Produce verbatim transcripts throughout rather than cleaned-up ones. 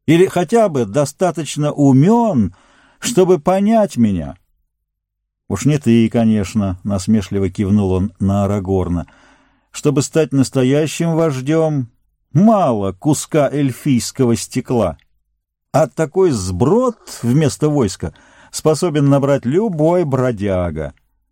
Или хотя бы достаточно умен, чтобы понять меня. Уж не ты, конечно, — насмешливо кивнул он на Арагорна. Чтобы стать настоящим вождем, мало куска эльфийского стекла. А такой сброд вместо войска способен набрать любой бродяга.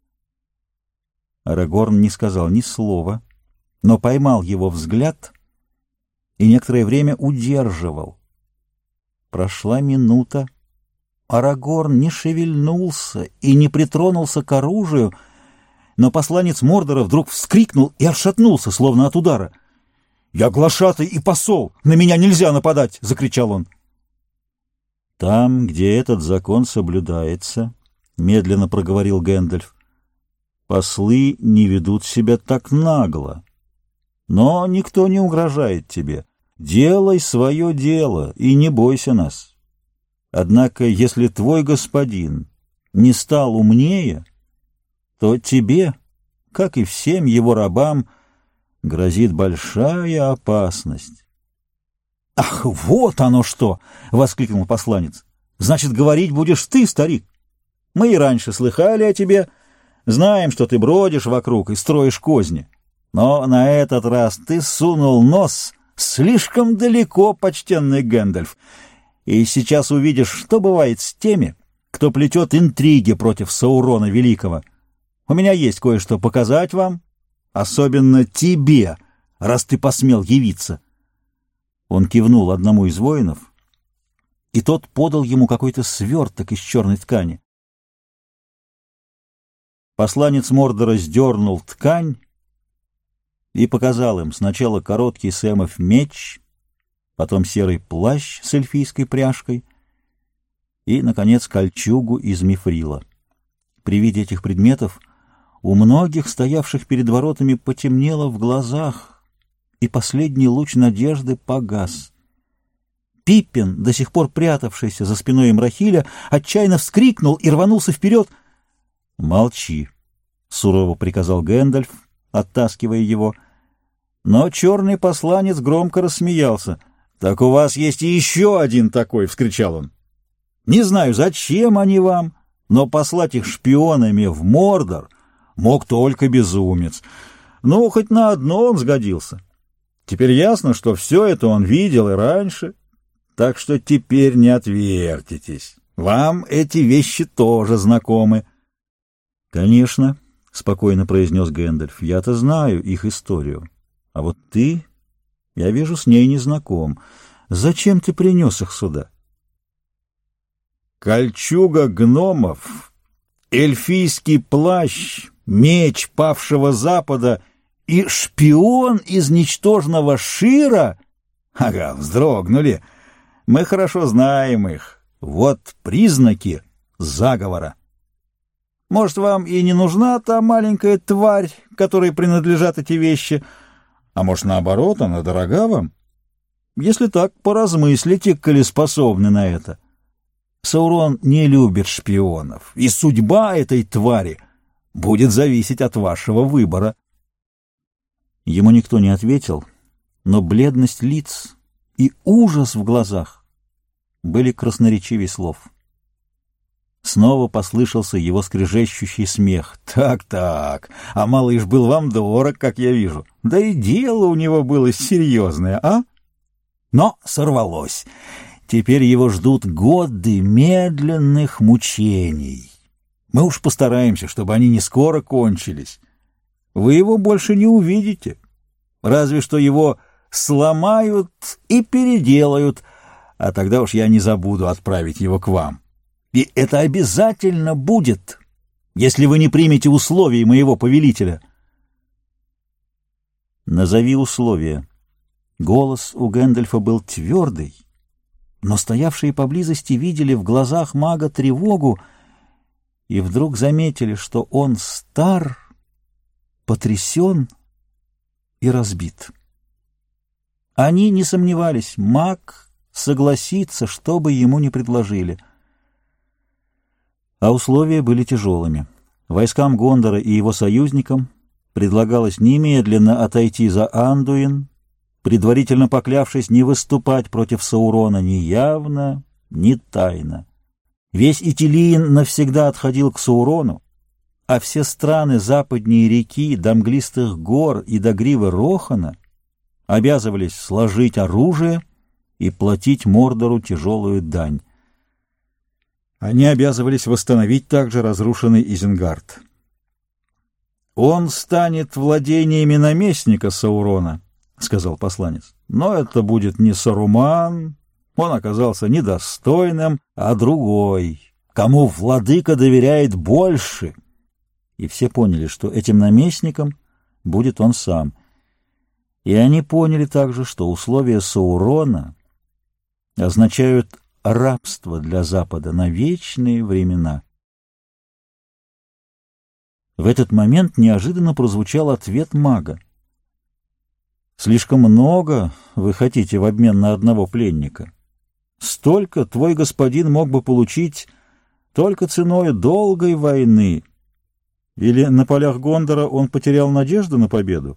Арагорн не сказал ни слова, но поймал его взгляд и некоторое время удерживал. Прошла минута. Арагорн не шевельнулся и не притронулся к оружию, но посланец Мордора вдруг вскрикнул и отшатнулся, словно от удара. «Я глашатай и посол! На меня нельзя нападать!» — закричал он. «Там, где этот закон соблюдается, — медленно проговорил Гэндальф, — послы не ведут себя так нагло. Но никто не угрожает тебе. Делай свое дело и не бойся нас. Однако, если твой господин не стал умнее, то тебе, как и всем его рабам, грозит большая опасность». «Ах, вот оно что!» — воскликнул посланец. «Значит, говорить будешь ты, старик. Мы и раньше слыхали о тебе, знаем, что ты бродишь вокруг и строишь козни. Но на этот раз ты сунул нос слишком далеко, почтенный Гэндальф, и сейчас увидишь, что бывает с теми, кто плетет интриги против Саурона Великого. У меня есть кое-что показать вам, особенно тебе, раз ты посмел явиться». Он кивнул одному из воинов, и тот подал ему какой-то сверток из черной ткани. Посланец Мордора сдернул ткань и показал им сначала короткий Сэмов меч, потом серый плащ с эльфийской пряжкой и, наконец, кольчугу из мифрила. При виде этих предметов у многих, стоявших перед воротами, потемнело в глазах, и последний луч надежды погас. Пиппин, до сих пор прятавшийся за спиной Имрахиля, отчаянно вскрикнул и рванулся вперед. «Молчи», — сурово приказал Гэндальф, оттаскивая его. Но черный посланец громко рассмеялся. «Так у вас есть и еще один такой!» — вскричал он. «Не знаю, зачем они вам, но послать их шпионами в Мордор мог только безумец. Ну, хоть на одно он сгодился. Теперь ясно, что все это он видел и раньше, так что теперь не отвертитесь. Вам эти вещи тоже знакомы». «Конечно», — спокойно произнес Гэндальф, — «я-то знаю их историю. А вот ты, я вижу, с ней не знаком. Зачем ты принес их сюда?» «Кольчуга гномов, эльфийский плащ, меч павшего Запада и шпион из ничтожного Шира? Ага, вздрогнули. Мы хорошо знаем их. Вот признаки заговора. Может, вам и не нужна та маленькая тварь, которой принадлежат эти вещи, а может, наоборот, она дорога вам? Если так, поразмыслите, коли способны на это. Саурон не любит шпионов, и судьба этой твари будет зависеть от вашего выбора». Ему никто не ответил, но бледность лиц и ужас в глазах были красноречивее слов. Снова послышался его скрежещущий смех. «Так-так, а малыш был вам дорог, как я вижу. Да и дело у него было серьезное, а?» Но сорвалось. Теперь его ждут годы медленных мучений. Мы уж постараемся, чтобы они не скоро кончились. Вы его больше не увидите. Разве что его сломают и переделают, а тогда уж я не забуду отправить его к вам. И это обязательно будет, если вы не примете условий моего повелителя». «Назови условия». Голос у Гэндальфа был твердый, но стоявшие поблизости видели в глазах мага тревогу и вдруг заметили, что он стар, потрясен и разбит. Они не сомневались, маг согласится, что бы ему ни предложили. А условия были тяжелыми. Войскам Гондора и его союзникам предлагалось немедленно отойти за Андуин, предварительно поклявшись не выступать против Саурона ни явно, ни тайно. Весь Итилиин навсегда отходил к Саурону, а все страны западней реки, до мглистых гор и до гривы Рохана обязывались сложить оружие и платить Мордору тяжелую дань. Они обязывались восстановить также разрушенный Изенгард. «Он станет владениями наместника Саурона», — сказал посланец. «Но это будет не Саруман, он оказался недостойным, а другой, кому владыка доверяет больше». И все поняли, что этим наместником будет он сам. И они поняли также, что условия Саурона означают рабство для Запада на вечные времена. В этот момент неожиданно прозвучал ответ мага. «Слишком много вы хотите в обмен на одного пленника. Столько твой господин мог бы получить только ценой долгой войны. Или на полях Гондора он потерял надежду на победу?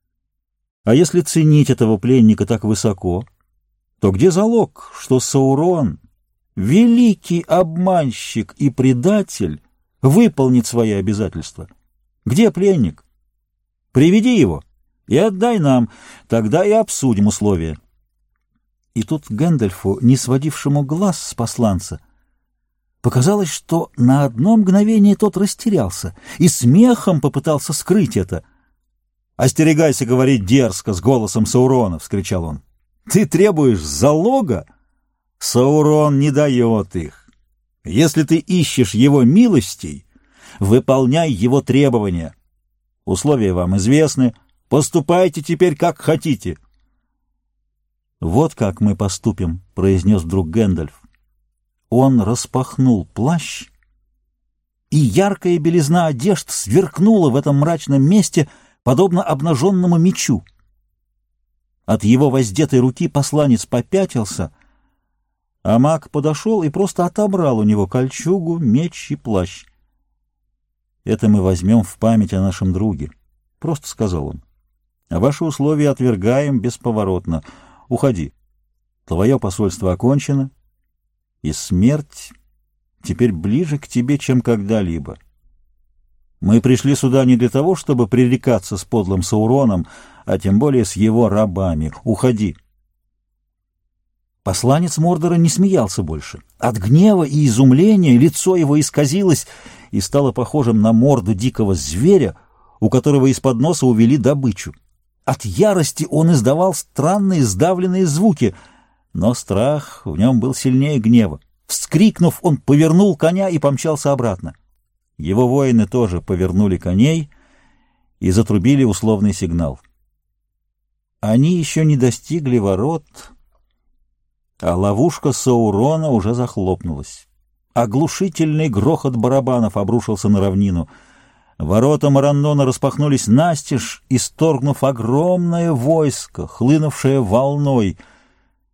А если ценить этого пленника так высоко, то где залог, что Саурон, великий обманщик и предатель, выполнит свои обязательства? Где пленник? Приведи его и отдай нам, тогда и обсудим условия». И тут Гэндальфу, не сводившему глаз с посланца, показалось, что на одно мгновение тот растерялся и смехом попытался скрыть это. «Остерегайся говорить дерзко с голосом Саурона!» — вскричал он. «Ты требуешь залога? Саурон не дает их. Если ты ищешь его милостей, выполняй его требования. Условия вам известны. Поступайте теперь как хотите». «Вот как мы поступим», — произнес вдруг Гэндальф. Он распахнул плащ, и яркая белизна одежд сверкнула в этом мрачном месте, подобно обнаженному мечу. От его воздетой руки посланец попятился, а маг подошел и просто отобрал у него кольчугу, меч и плащ. «Это мы возьмем в память о нашем друге», — просто сказал он. «А ваши условия отвергаем бесповоротно. Уходи. Твое посольство окончено, и смерть теперь ближе к тебе, чем когда-либо. Мы пришли сюда не для того, чтобы пререкаться с подлым Сауроном, а тем более с его рабами. Уходи». Посланец Мордора не смеялся больше. От гнева и изумления лицо его исказилось и стало похожим на морду дикого зверя, у которого из-под носа увели добычу. От ярости он издавал странные сдавленные звуки, но страх в нем был сильнее гнева. Вскрикнув, он повернул коня и помчался обратно. Его воины тоже повернули коней и затрубили условный сигнал. Они еще не достигли ворот, а ловушка Саурона уже захлопнулась. Оглушительный грохот барабанов обрушился на равнину. Ворота Мараннона распахнулись настежь, исторгнув огромное войско, хлынувшее волной —